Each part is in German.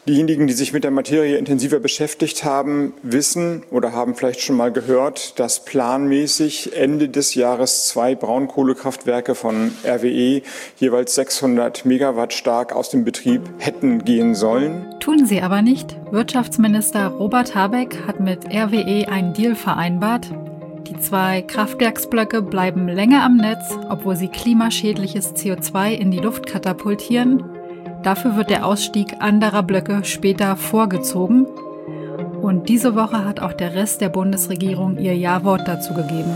Diejenigen, die sich mit der Materie intensiver beschäftigt haben, wissen oder haben vielleicht schon mal gehört, dass planmäßig Ende des Jahres 2 Braunkohlekraftwerke von RWE jeweils 600 Megawatt stark aus dem Betrieb hätten gehen sollen. Tun sie aber nicht. Wirtschaftsminister Robert Habeck hat mit RWE einen Deal vereinbart. Die 2 Kraftwerksblöcke bleiben länger am Netz, obwohl sie klimaschädliches CO2 in die Luft katapultieren. Dafür wird der Ausstieg anderer Blöcke später vorgezogen. Und diese Woche hat auch der Rest der Bundesregierung ihr Ja-Wort dazu gegeben.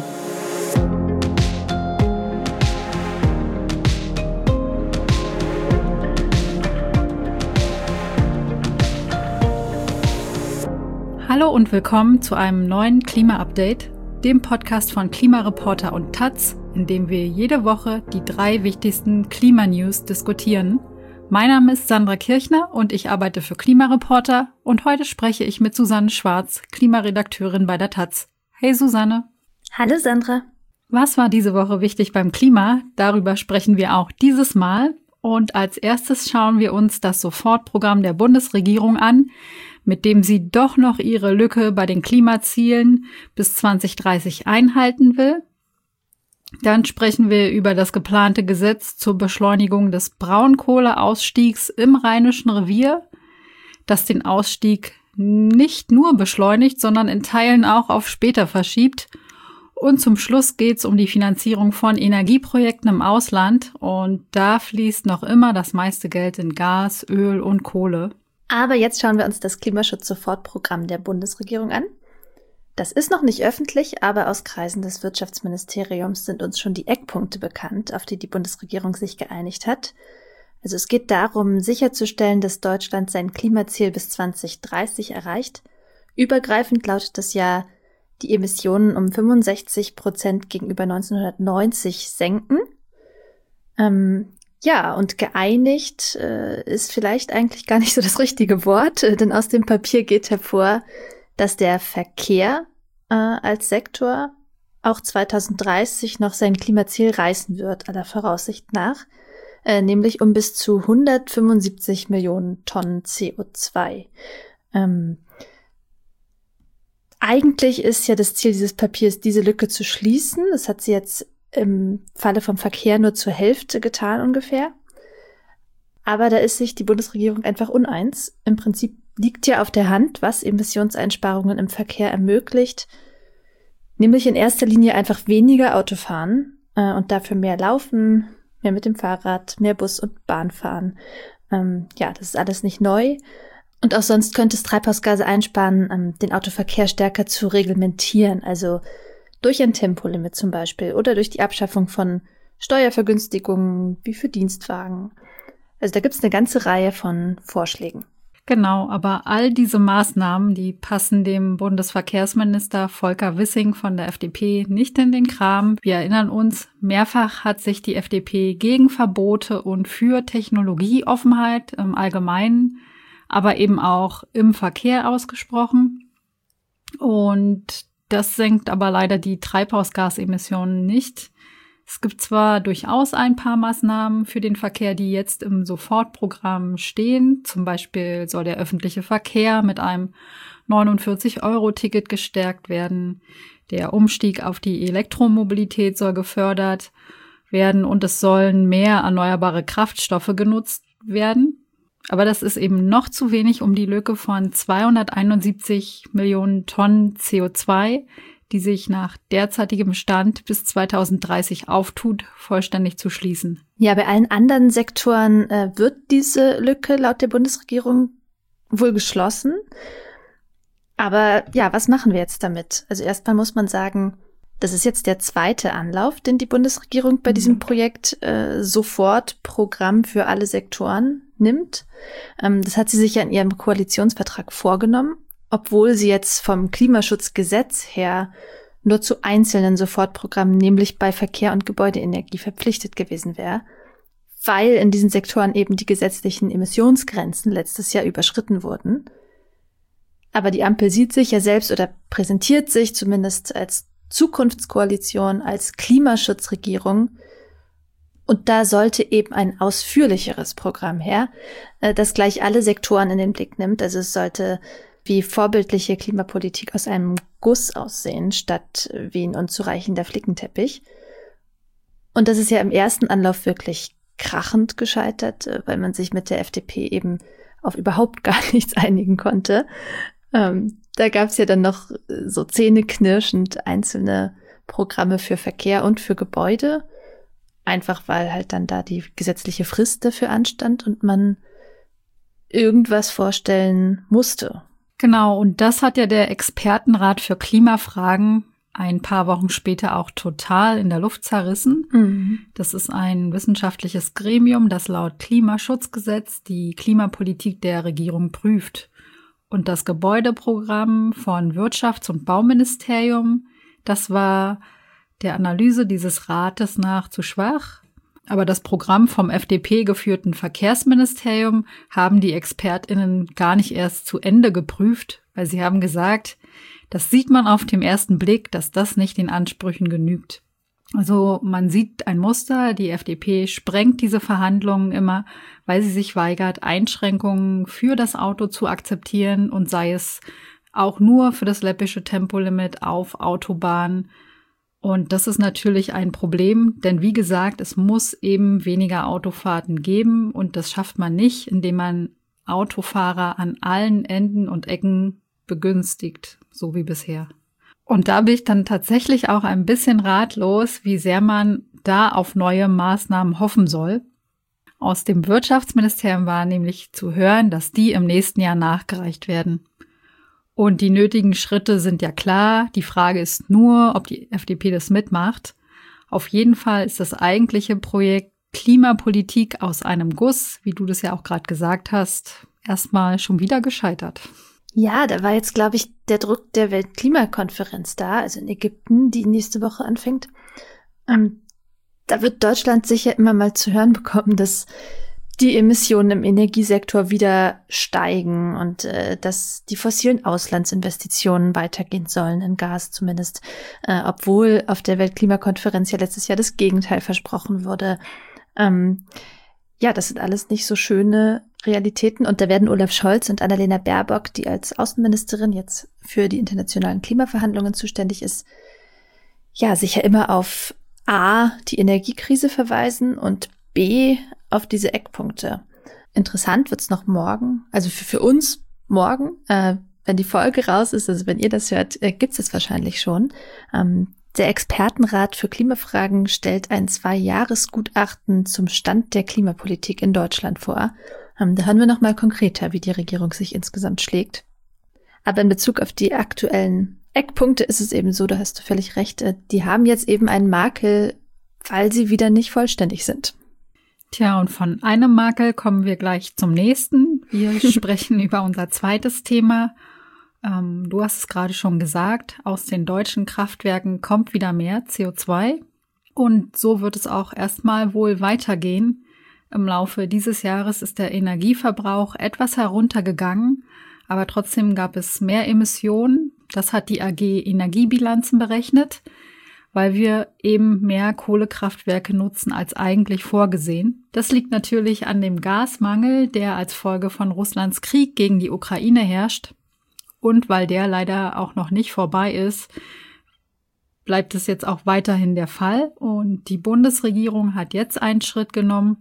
Hallo und willkommen zu einem neuen Klima-Update, dem Podcast von Klimareporter und Taz, in dem wir jede Woche die 3 wichtigsten Klimanews diskutieren. Mein Name ist Sandra Kirchner und ich arbeite für Klimareporter und heute spreche ich mit Susanne Schwarz, Klimaredakteurin bei der Taz. Hey Susanne. Hallo Sandra. Was war diese Woche wichtig beim Klima? Darüber sprechen wir auch dieses Mal. Und als erstes schauen wir uns das Sofortprogramm der Bundesregierung an, mit dem sie doch noch ihre Lücke bei den Klimazielen bis 2030 einhalten will. Dann sprechen wir über das geplante Gesetz zur Beschleunigung des Braunkohleausstiegs im Rheinischen Revier, das den Ausstieg nicht nur beschleunigt, sondern in Teilen auch auf später verschiebt. Und zum Schluss geht es um die Finanzierung von Energieprojekten im Ausland. Und da fließt noch immer das meiste Geld in Gas, Öl und Kohle. Aber jetzt schauen wir uns das Klimaschutz-Sofortprogramm der Bundesregierung an. Das ist noch nicht öffentlich, aber aus Kreisen des Wirtschaftsministeriums sind uns schon die Eckpunkte bekannt, auf die die Bundesregierung sich geeinigt hat. Also es geht darum, sicherzustellen, dass Deutschland sein Klimaziel bis 2030 erreicht. Übergreifend lautet das ja, die Emissionen um 65% gegenüber 1990 senken. Und geeinigt ist vielleicht eigentlich gar nicht so das richtige Wort, denn aus dem Papier geht hervor, dass der Verkehr als Sektor auch 2030 noch sein Klimaziel reißen wird, aller Voraussicht nach, nämlich um bis zu 175 Millionen Tonnen CO2. Eigentlich ist ja das Ziel dieses Papiers, diese Lücke zu schließen. Das hat sie jetzt im Falle vom Verkehr nur zur Hälfte getan ungefähr. Aber da ist sich die Bundesregierung einfach uneins. Im Prinzip liegt ja auf der Hand, was Emissionseinsparungen im Verkehr ermöglicht, nämlich in erster Linie einfach weniger Autofahren und dafür mehr Laufen, mehr mit dem Fahrrad, mehr Bus und Bahn fahren. Das ist alles nicht neu. Und auch sonst könnte es Treibhausgase einsparen, den Autoverkehr stärker zu reglementieren, also durch ein Tempolimit zum Beispiel oder durch die Abschaffung von Steuervergünstigungen wie für Dienstwagen. Also da gibt es eine ganze Reihe von Vorschlägen. Genau, aber all diese Maßnahmen, die passen dem Bundesverkehrsminister Volker Wissing von der FDP nicht in den Kram. Wir erinnern uns, mehrfach hat sich die FDP gegen Verbote und für Technologieoffenheit im Allgemeinen, aber eben auch im Verkehr ausgesprochen. Und das senkt aber leider die Treibhausgasemissionen nicht. Es gibt zwar durchaus ein paar Maßnahmen für den Verkehr, die jetzt im Sofortprogramm stehen. Zum Beispiel soll der öffentliche Verkehr mit einem 49-Euro-Ticket gestärkt werden. Der Umstieg auf die Elektromobilität soll gefördert werden und es sollen mehr erneuerbare Kraftstoffe genutzt werden. Aber das ist eben noch zu wenig, um die Lücke von 271 Millionen Tonnen CO2, die sich nach derzeitigem Stand bis 2030 auftut, vollständig zu schließen. Ja, bei allen anderen Sektoren wird diese Lücke laut der Bundesregierung wohl geschlossen. Aber ja, was machen wir jetzt damit? Also erstmal muss man sagen, das ist jetzt der 2. Anlauf, den die Bundesregierung bei diesem Projekt Sofortprogramm für alle Sektoren nimmt. Das hat sie sich ja in ihrem Koalitionsvertrag vorgenommen, obwohl sie jetzt vom Klimaschutzgesetz her nur zu einzelnen Sofortprogrammen, nämlich bei Verkehr und Gebäudeenergie, verpflichtet gewesen wäre, weil in diesen Sektoren eben die gesetzlichen Emissionsgrenzen letztes Jahr überschritten wurden. Aber die Ampel sieht sich ja selbst oder präsentiert sich zumindest als Zukunftskoalition, als Klimaschutzregierung. Und da sollte eben ein ausführlicheres Programm her, das gleich alle Sektoren in den Blick nimmt. Also es sollte wie vorbildliche Klimapolitik aus einem Guss aussehen, statt wie ein unzureichender Flickenteppich. Und das ist ja im ersten Anlauf wirklich krachend gescheitert, weil man sich mit der FDP eben auf überhaupt gar nichts einigen konnte. Da gab es ja dann noch so zähneknirschend einzelne Programme für Verkehr und für Gebäude, einfach weil halt dann da die gesetzliche Frist dafür anstand und man irgendwas vorstellen musste. Genau, und das hat ja der Expertenrat für Klimafragen ein paar Wochen später auch total in der Luft zerrissen. Mhm. Das ist ein wissenschaftliches Gremium, das laut Klimaschutzgesetz die Klimapolitik der Regierung prüft. Und das Gebäudeprogramm von Wirtschafts- und Bauministerium, das war der Analyse dieses Rates nach zu schwach. Aber das Programm vom FDP-geführten Verkehrsministerium haben die ExpertInnen gar nicht erst zu Ende geprüft, weil sie haben gesagt, das sieht man auf den ersten Blick, dass das nicht den Ansprüchen genügt. Also man sieht ein Muster, die FDP sprengt diese Verhandlungen immer, weil sie sich weigert, Einschränkungen für das Auto zu akzeptieren und sei es auch nur für das läppische Tempolimit auf Autobahnen. Und das ist natürlich ein Problem, denn wie gesagt, es muss eben weniger Autofahrten geben und das schafft man nicht, indem man Autofahrer an allen Enden und Ecken begünstigt, so wie bisher. Und da bin ich dann tatsächlich auch ein bisschen ratlos, wie sehr man da auf neue Maßnahmen hoffen soll. Aus dem Wirtschaftsministerium war nämlich zu hören, dass die im nächsten Jahr nachgereicht werden. Und die nötigen Schritte sind ja klar. Die Frage ist nur, ob die FDP das mitmacht. Auf jeden Fall ist das eigentliche Projekt Klimapolitik aus einem Guss, wie du das ja auch gerade gesagt hast, erstmal schon wieder gescheitert. Ja, da war jetzt, glaube ich, der Druck der Weltklimakonferenz da, also in Ägypten, die nächste Woche anfängt. Da wird Deutschland sicher immer mal zu hören bekommen, dass die Emissionen im Energiesektor wieder steigen und dass die fossilen Auslandsinvestitionen weitergehen sollen, in Gas zumindest, obwohl auf der Weltklimakonferenz ja letztes Jahr das Gegenteil versprochen wurde. Ja, das sind alles nicht so schöne Realitäten und da werden Olaf Scholz und Annalena Baerbock, die als Außenministerin jetzt für die internationalen Klimaverhandlungen zuständig ist, ja, sicher immer auf A, die Energiekrise verweisen und B, auf diese Eckpunkte. Interessant wird's noch morgen, also für uns morgen, wenn die Folge raus ist, also wenn ihr das hört, gibt's es wahrscheinlich schon. Der Expertenrat für Klimafragen stellt ein 2-Jahres-Gutachten zum Stand der Klimapolitik in Deutschland vor. Da hören wir nochmal konkreter, wie die Regierung sich insgesamt schlägt. Aber in Bezug auf die aktuellen Eckpunkte ist es eben so, da hast du völlig recht, die haben jetzt eben einen Makel, weil sie wieder nicht vollständig sind. Tja, und von einem Makel kommen wir gleich zum nächsten. Wir sprechen über unser zweites Thema. Du hast es gerade schon gesagt, aus den deutschen Kraftwerken kommt wieder mehr CO2. Und so wird es auch erstmal wohl weitergehen. Im Laufe dieses Jahres ist der Energieverbrauch etwas heruntergegangen, aber trotzdem gab es mehr Emissionen. Das hat die AG Energiebilanzen berechnet, weil wir eben mehr Kohlekraftwerke nutzen als eigentlich vorgesehen. Das liegt natürlich an dem Gasmangel, der als Folge von Russlands Krieg gegen die Ukraine herrscht. Und weil der leider auch noch nicht vorbei ist, bleibt es jetzt auch weiterhin der Fall. Und die Bundesregierung hat jetzt einen Schritt genommen,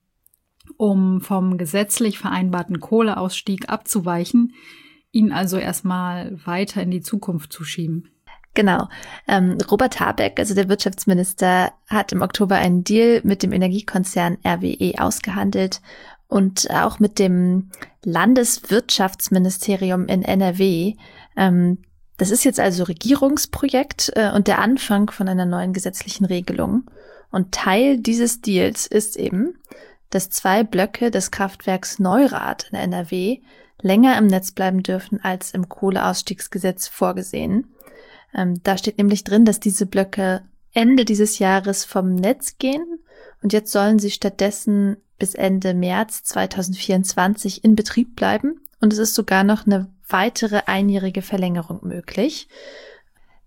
um vom gesetzlich vereinbarten Kohleausstieg abzuweichen, ihn also erstmal weiter in die Zukunft zu schieben. Genau. Robert Habeck, also der Wirtschaftsminister, hat im Oktober einen Deal mit dem Energiekonzern RWE ausgehandelt und auch mit dem Landeswirtschaftsministerium in NRW. Das ist jetzt also Regierungsprojekt und der Anfang von einer neuen gesetzlichen Regelung. Und Teil dieses Deals ist eben, dass 2 Blöcke des Kraftwerks Neurath in NRW länger im Netz bleiben dürfen als im Kohleausstiegsgesetz vorgesehen. Da steht nämlich drin, dass diese Blöcke Ende dieses Jahres vom Netz gehen und jetzt sollen sie stattdessen bis Ende März 2024 in Betrieb bleiben und es ist sogar noch eine weitere einjährige Verlängerung möglich.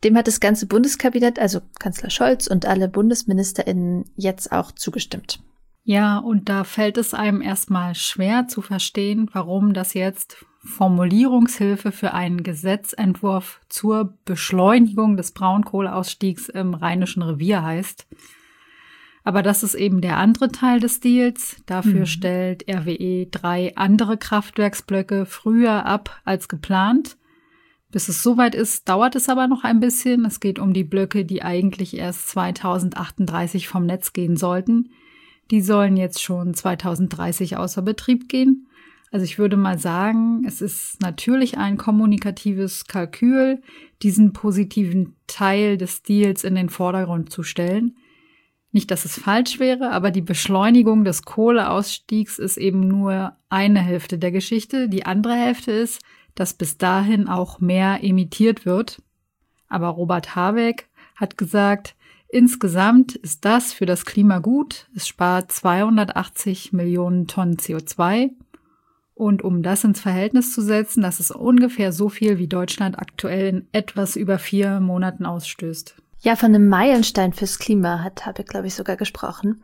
Dem hat das ganze Bundeskabinett, also Kanzler Scholz und alle BundesministerInnen jetzt auch zugestimmt. Ja, und da fällt es einem erstmal schwer zu verstehen, warum das jetzt Formulierungshilfe für einen Gesetzentwurf zur Beschleunigung des Braunkohleausstiegs im Rheinischen Revier heißt. Aber das ist eben der andere Teil des Deals. Dafür stellt RWE 3 andere Kraftwerksblöcke früher ab als geplant. Bis es soweit ist, dauert es aber noch ein bisschen. Es geht um die Blöcke, die eigentlich erst 2038 vom Netz gehen sollten. Die sollen jetzt schon 2030 außer Betrieb gehen. Also ich würde mal sagen, es ist natürlich ein kommunikatives Kalkül, diesen positiven Teil des Deals in den Vordergrund zu stellen. Nicht, dass es falsch wäre, aber die Beschleunigung des Kohleausstiegs ist eben nur eine Hälfte der Geschichte. Die andere Hälfte ist, dass bis dahin auch mehr emittiert wird. Aber Robert Habeck hat gesagt, insgesamt ist das für das Klima gut. Es spart 280 Millionen Tonnen CO2. Und um das ins Verhältnis zu setzen, das ist ungefähr so viel, wie Deutschland aktuell in etwas über 4 Monaten ausstößt. Ja, von einem Meilenstein fürs Klima hat Habeck, glaube ich, sogar gesprochen.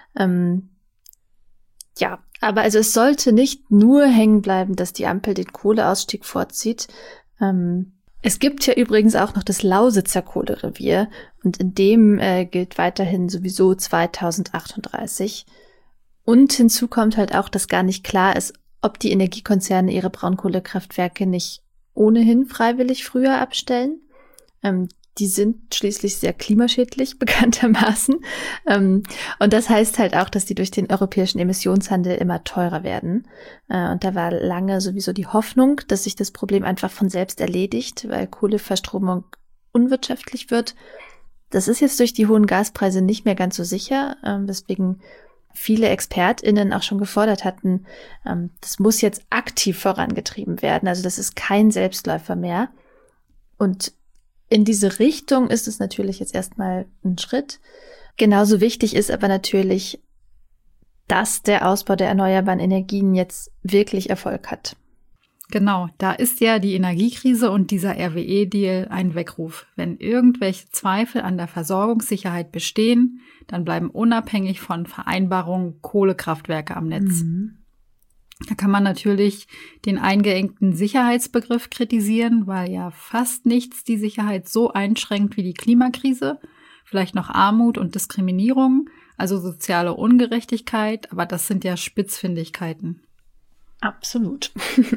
Ja, aber also es sollte nicht nur hängen bleiben, dass die Ampel den Kohleausstieg vorzieht. Es gibt ja übrigens auch noch das Lausitzer Kohlerevier und in dem gilt weiterhin sowieso 2038. Und hinzu kommt halt auch, dass gar nicht klar ist, ob die Energiekonzerne ihre Braunkohlekraftwerke nicht ohnehin freiwillig früher abstellen. Die sind schließlich sehr klimaschädlich, bekanntermaßen. Und das heißt halt auch, dass die durch den europäischen Emissionshandel immer teurer werden. Und da war lange sowieso die Hoffnung, dass sich das Problem einfach von selbst erledigt, weil Kohleverstromung unwirtschaftlich wird. Das ist jetzt durch die hohen Gaspreise nicht mehr ganz so sicher, weswegen viele ExpertInnen auch schon gefordert hatten, das muss jetzt aktiv vorangetrieben werden. Also das ist kein Selbstläufer mehr. Und in diese Richtung ist es natürlich jetzt erstmal ein Schritt. Genauso wichtig ist aber natürlich, dass der Ausbau der erneuerbaren Energien jetzt wirklich Erfolg hat. Genau, da ist ja die Energiekrise und dieser RWE-Deal ein Weckruf. Wenn irgendwelche Zweifel an der Versorgungssicherheit bestehen, dann bleiben unabhängig von Vereinbarungen Kohlekraftwerke am Netz. Da kann man natürlich den eingeengten Sicherheitsbegriff kritisieren, weil ja fast nichts die Sicherheit so einschränkt wie die Klimakrise. Vielleicht noch Armut und Diskriminierung, also soziale Ungerechtigkeit, aber das sind ja Spitzfindigkeiten. Absolut.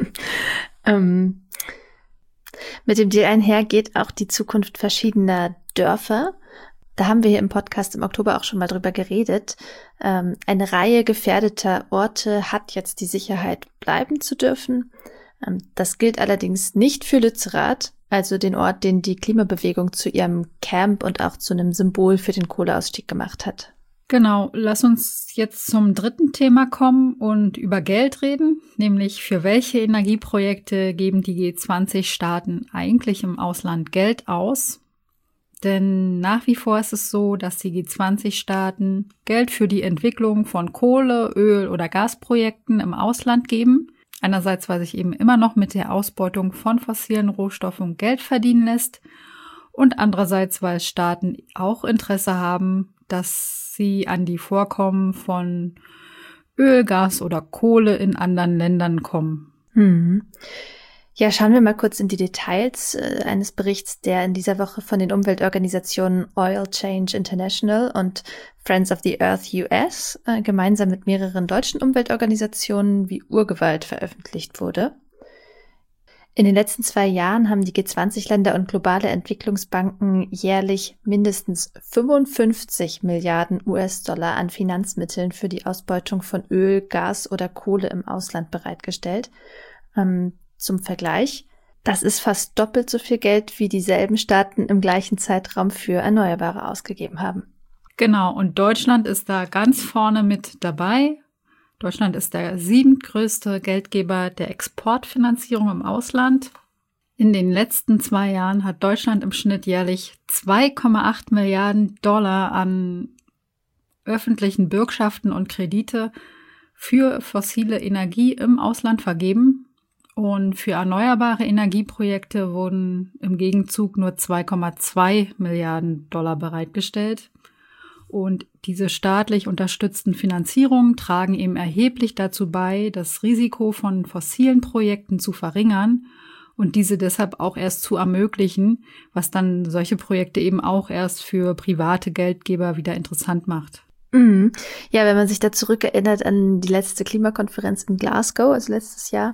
Mit dem Deal einher geht auch die Zukunft verschiedener Dörfer. Da haben wir hier im Podcast im Oktober auch schon mal drüber geredet. Eine Reihe gefährdeter Orte hat jetzt die Sicherheit, bleiben zu dürfen. Das gilt allerdings nicht für Lützerath, also den Ort, den die Klimabewegung zu ihrem Camp und auch zu einem Symbol für den Kohleausstieg gemacht hat. Genau, lass uns jetzt zum dritten Thema kommen und über Geld reden, nämlich für welche Energieprojekte geben die G20-Staaten eigentlich im Ausland Geld aus? Denn nach wie vor ist es so, dass die G20-Staaten Geld für die Entwicklung von Kohle-, Öl- oder Gasprojekten im Ausland geben. Einerseits, weil sich eben immer noch mit der Ausbeutung von fossilen Rohstoffen Geld verdienen lässt und andererseits, weil Staaten auch Interesse haben, dass sie an die Vorkommen von Öl, Gas oder Kohle in anderen Ländern kommen. Ja, schauen wir mal kurz in die Details eines Berichts, der in dieser Woche von den Umweltorganisationen Oil Change International und Friends of the Earth US gemeinsam mit mehreren deutschen Umweltorganisationen wie Urgewalt veröffentlicht wurde. In den letzten 2 Jahren haben die G20-Länder und globale Entwicklungsbanken jährlich mindestens 55 Milliarden US-Dollar an Finanzmitteln für die Ausbeutung von Öl, Gas oder Kohle im Ausland bereitgestellt. Zum Vergleich, das ist fast doppelt so viel Geld, wie dieselben Staaten im gleichen Zeitraum für Erneuerbare ausgegeben haben. Genau, und Deutschland ist da ganz vorne mit dabei. Deutschland ist der 7. größte Geldgeber der Exportfinanzierung im Ausland. In den letzten 2 Jahren hat Deutschland im Schnitt jährlich 2,8 Milliarden Dollar an öffentlichen Bürgschaften und Kredite für fossile Energie im Ausland vergeben. Und für erneuerbare Energieprojekte wurden im Gegenzug nur 2,2 Milliarden Dollar bereitgestellt. Und diese staatlich unterstützten Finanzierungen tragen eben erheblich dazu bei, das Risiko von fossilen Projekten zu verringern und diese deshalb auch erst zu ermöglichen, was dann solche Projekte eben auch erst für private Geldgeber wieder interessant macht. Mhm. Ja, wenn man sich da zurückerinnert an die letzte Klimakonferenz in Glasgow, also letztes Jahr,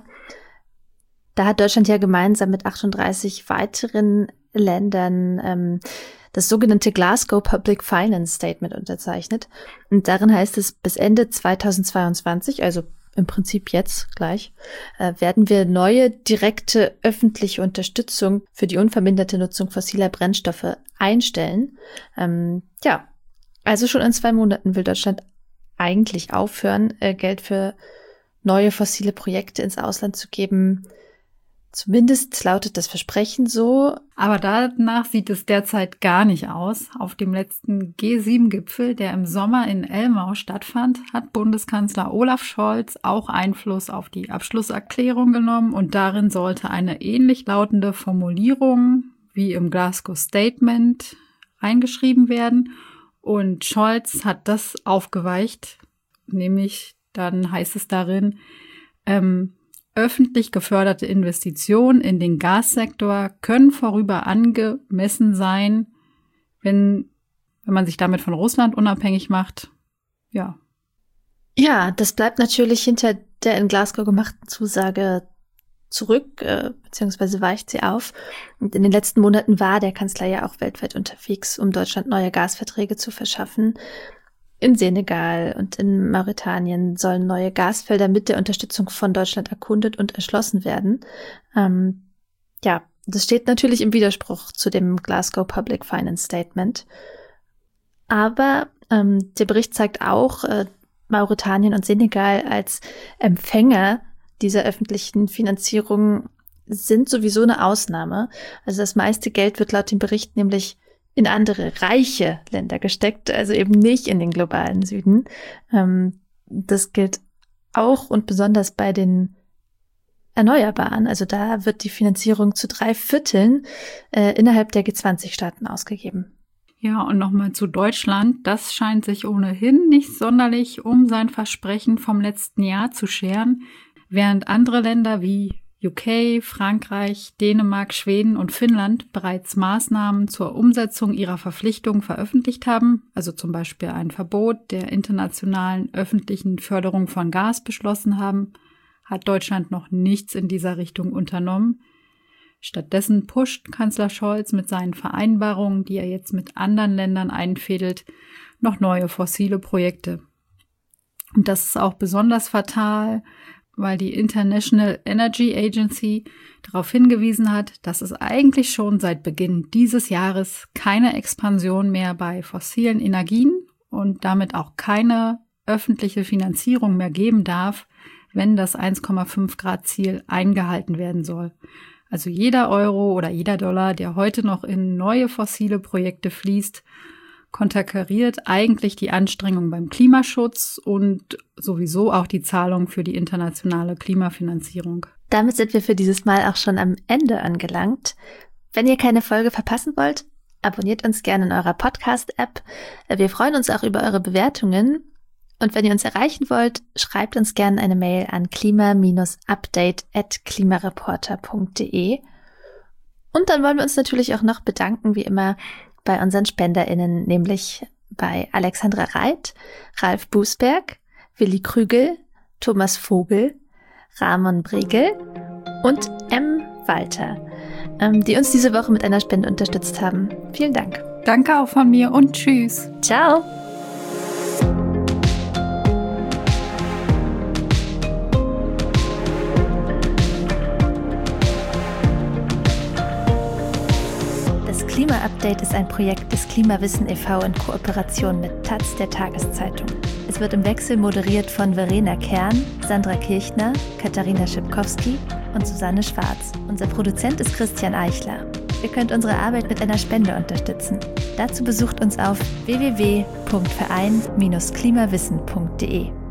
da hat Deutschland ja gemeinsam mit 38 weiteren Ländern das sogenannte Glasgow Public Finance Statement unterzeichnet. Und darin heißt es, bis Ende 2022, also im Prinzip jetzt gleich, werden wir neue direkte öffentliche Unterstützung für die unverminderte Nutzung fossiler Brennstoffe einstellen. Also schon in 2 Monaten will Deutschland eigentlich aufhören, Geld für neue fossile Projekte ins Ausland zu geben. Zumindest lautet das Versprechen so. Aber danach sieht es derzeit gar nicht aus. Auf dem letzten G7-Gipfel, der im Sommer in Elmau stattfand, hat Bundeskanzler Olaf Scholz auch Einfluss auf die Abschlusserklärung genommen und darin sollte eine ähnlich lautende Formulierung wie im Glasgow Statement reingeschrieben werden. Und Scholz hat das aufgeweicht, nämlich dann heißt es darin, öffentlich geförderte Investitionen in den Gassektor können vorüber angemessen sein, wenn man sich damit von Russland unabhängig macht. Ja. Ja, das bleibt natürlich hinter der in Glasgow gemachten Zusage zurück, beziehungsweise weicht sie auf. Und in den letzten Monaten war der Kanzler ja auch weltweit unterwegs, um Deutschland neue Gasverträge zu verschaffen. In Senegal und in Mauretanien sollen neue Gasfelder mit der Unterstützung von Deutschland erkundet und erschlossen werden. Das steht natürlich im Widerspruch zu dem Glasgow Public Finance Statement. Aber der Bericht zeigt auch, Mauretanien und Senegal als Empfänger dieser öffentlichen Finanzierung sind sowieso eine Ausnahme. Also das meiste Geld wird laut dem Bericht nämlich in andere reiche Länder gesteckt, also eben nicht in den globalen Süden. Das gilt auch und besonders bei den Erneuerbaren. Also da wird die Finanzierung zu 3/4 innerhalb der G20-Staaten ausgegeben. Ja, und nochmal zu Deutschland. Das scheint sich ohnehin nicht sonderlich um sein Versprechen vom letzten Jahr zu scheren, während andere Länder wie UK, Frankreich, Dänemark, Schweden und Finnland bereits Maßnahmen zur Umsetzung ihrer Verpflichtungen veröffentlicht haben, also zum Beispiel ein Verbot der internationalen öffentlichen Förderung von Gas beschlossen haben, hat Deutschland noch nichts in dieser Richtung unternommen. Stattdessen pusht Kanzler Scholz mit seinen Vereinbarungen, die er jetzt mit anderen Ländern einfädelt, noch neue fossile Projekte. Und das ist auch besonders fatal, weil die International Energy Agency darauf hingewiesen hat, dass es eigentlich schon seit Beginn dieses Jahres keine Expansion mehr bei fossilen Energien und damit auch keine öffentliche Finanzierung mehr geben darf, wenn das 1,5 Grad Ziel eingehalten werden soll. Also jeder Euro oder jeder Dollar, der heute noch in neue fossile Projekte fließt, konterkariert eigentlich die Anstrengung beim Klimaschutz und sowieso auch die Zahlung für die internationale Klimafinanzierung. Damit sind wir für dieses Mal auch schon am Ende angelangt. Wenn ihr keine Folge verpassen wollt, abonniert uns gerne in eurer Podcast-App. Wir freuen uns auch über eure Bewertungen. Und wenn ihr uns erreichen wollt, schreibt uns gerne eine Mail an klima-update@klimareporter.de. Und dann wollen wir uns natürlich auch noch bedanken, wie immer, bei unseren SpenderInnen, nämlich bei Alexandra Reit, Ralf Bußberg, Willi Krügel, Thomas Vogel, Ramon Bregel und M. Walter, die uns diese Woche mit einer Spende unterstützt haben. Vielen Dank. Danke auch von mir und tschüss. Ciao. Klima-Update ist ein Projekt des Klimawissen e.V. in Kooperation mit taz, der Tageszeitung. Es wird im Wechsel moderiert von Verena Kern, Sandra Kirchner, Katharina Schipkowski und Susanne Schwarz. Unser Produzent ist Christian Eichler. Ihr könnt unsere Arbeit mit einer Spende unterstützen. Dazu besucht uns auf www.verein-klimawissen.de.